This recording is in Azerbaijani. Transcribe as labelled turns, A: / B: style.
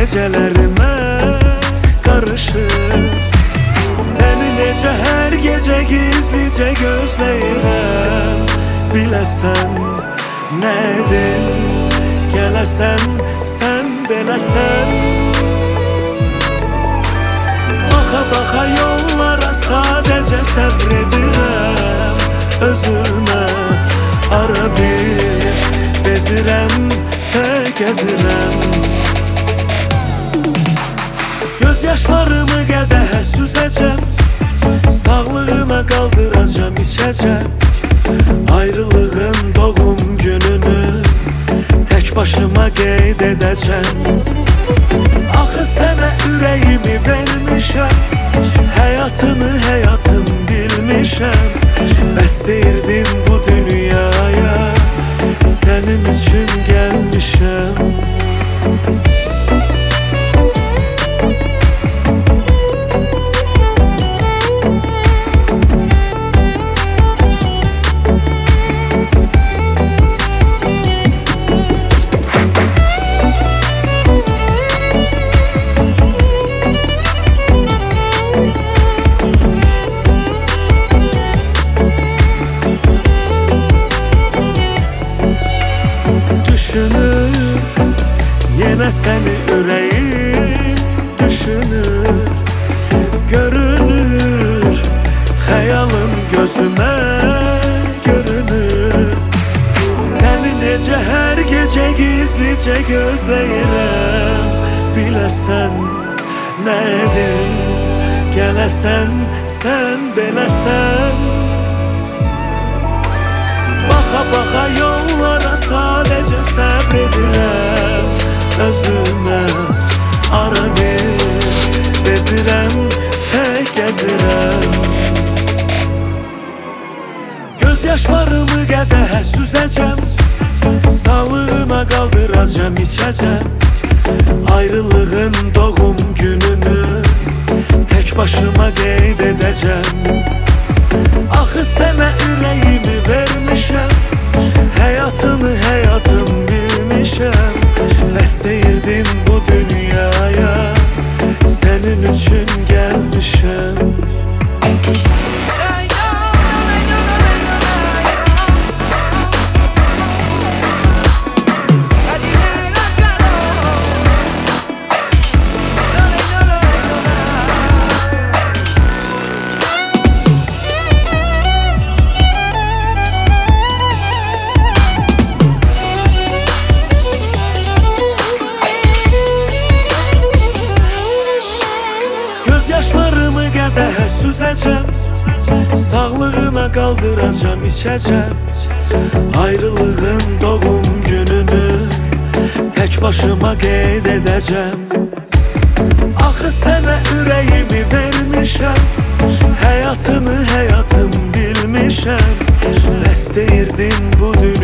A: gecələrimə qarışır. Səni necə hər gecə gizlicə gözləyirəm, biləsən nədir? Gələsən, sən beləsən. Baxa-baxa yollara sadəcə səbr edirəm, özümə ara bir bezirəm, gəzirəm. Göz yaşlarımı qədəhə süzəcəm, sağlığıma qaldıracam, içəcəm. Ayrılığın doğum gününü tək başıma qeyd edəcəm. Axı sənə ürəyimi vermişəm, həyatını həyatım bilmişəm. Bəs deyirdin bu dünyaya, sənin üçün gəlmişəm. Düşünür, yenə səni ürəyim düşünür. Görünür, xəyalım gözümə görünür. Səni necə hər gecə gizlicə gözləyirəm, biləsən nədir? Gələsən, sən beləsən. Baxa-baxa yollara sadəcə səbr edirəm, özümə ara bir bezirəm, tək gəzirəm. Göz yaşlarımı qədəhə süzəcəm, sağlığıma qaldıracam, içəcəm. Ayrılığın doğum gününü tək başıma qeyd edəcəm. Axı sənə ürəyimi vermişəm, həyatını həyatım bilmişəm. Bəs deyirdin bu dünyaya, sənin üçün gəlmişəm. Yaşlarımı qədəhə süzəcəm, sağlığıma qaldıracam, içəcəm. Ayrılığın doğum gününü tək başıma qeyd edəcəm. Axı sənə ürəyimi vermişəm, həyatını həyatım bilmişəm. Bəs deyirdin bu dünyaya,